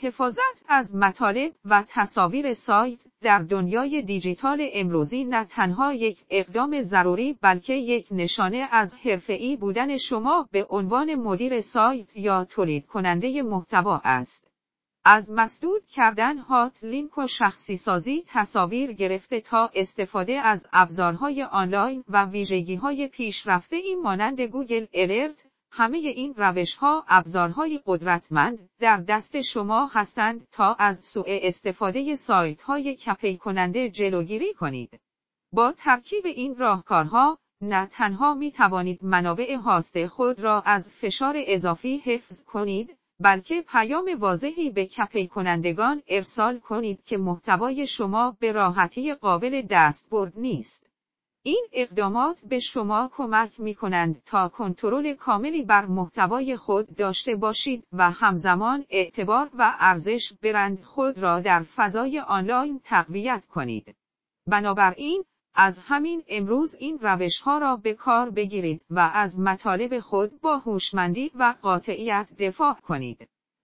حفاظت از مطالب و تصاویر سایت در دنیای دیجیتال امروزی نه تنها یک اقدام ضروری بلکه یک نشانه از حرفه‌ای بودن شما به عنوان مدیر سایت یا تولید کننده محتوا است. از مسدود کردن هات لینک و شخصی سازی تصاویر گرفته تا استفاده از ابزارهای آنلاین و ویژگی‌های پیشرفته‌ای مانند گوگل الرت، همه این روش‌ها ابزارهای قدرتمند در دست شما هستند تا از سوء استفاده سایت‌های کپی کننده جلوگیری کنید. با ترکیب این راهکارها، نه تنها می توانید منابع هاست خود را از فشار اضافی حفظ کنید، بلکه پیام واضحی به کپی کنندگان ارسال کنید که محتوای شما به راحتی قابل دستبرد نیست. این اقدامات به شما کمک می کنند تا کنترل کاملی بر محتوای خود داشته باشید و همزمان اعتبار و ارزش برند خود را در فضای آنلاین تقویت کنید. بنابراین، از همین امروز این روش‌ها را به کار بگیرید و از مطالب خود با هوشمندی و قاطعیت دفاع کنید.